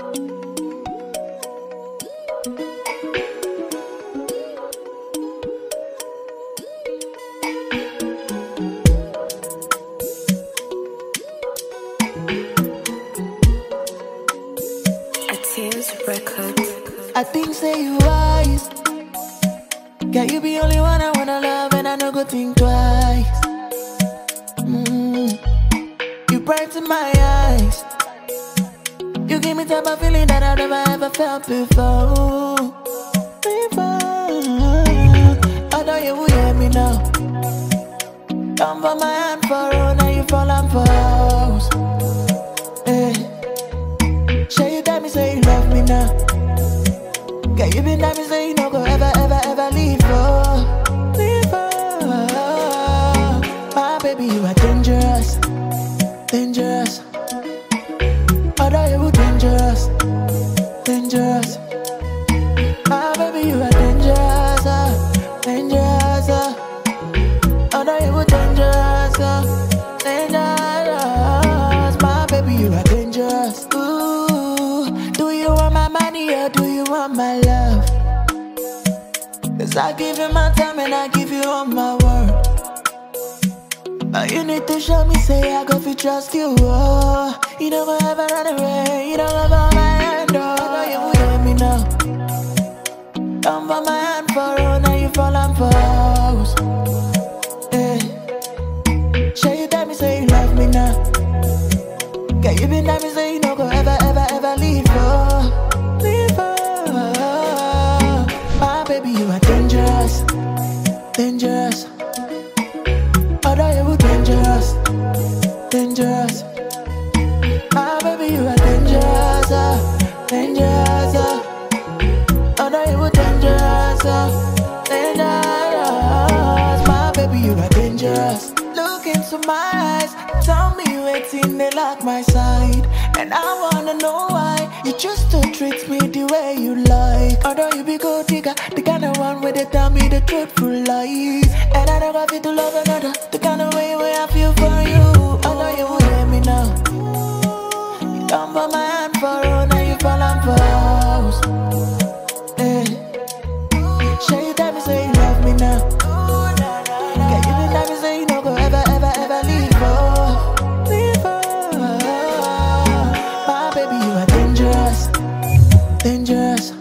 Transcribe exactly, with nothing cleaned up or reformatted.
I think say you wise. Can you be only one I wanna love and I no go think twice. Mm. You brighten my eyes. You give me type of feeling that I've never ever felt before. Before. I know you will hear me now. Come for my hand for all, now you fall and falls. Hey. Shall you tell me say you love me now? Can you been tell me say you no go ever, ever, ever leave for, leave for. My baby, you are dangerous, dangerous. Although you were dangerous, dangerous. My baby, you are dangerous, uh, dangerous. Uh. Although you were dangerous, uh, dangerous. My baby, you are dangerous. Ooh, do you want my money or do you want my love? Cause I give you my time and I give you all my word. But you need to show me, say I go fi trust you. Oh, you don't go ever run away, you don't go for my hand. Oh, I know you will hear me now. Come for my hand for all, now you fall and falls. Hey. Shall you tell me say you love me now? Can you been tell me say you no go ever, ever, ever leave for, leave for. My baby, you are dangerous, dangerous. Although you were dangerous, dangerous. My baby, you are dangerous, uh, dangerous. Uh. Although you were dangerous, uh, dangerous. My baby, you are dangerous. Look into my eyes, tell me waiting they lock my side. And I wanna know why you choose to treat me the way you like. Although you be gold digger, the kind of one where they tell me the truthful lies. And I don't have to love another, the kind of way where I feel for you. Although you will hear me now. You come for my hand for all, now you fall and falls. Hey. Shall you tell me say you love me now? Can you be tell me say you no go ever, ever, ever leave for, leave for. My baby, you are dangerous, dangerous.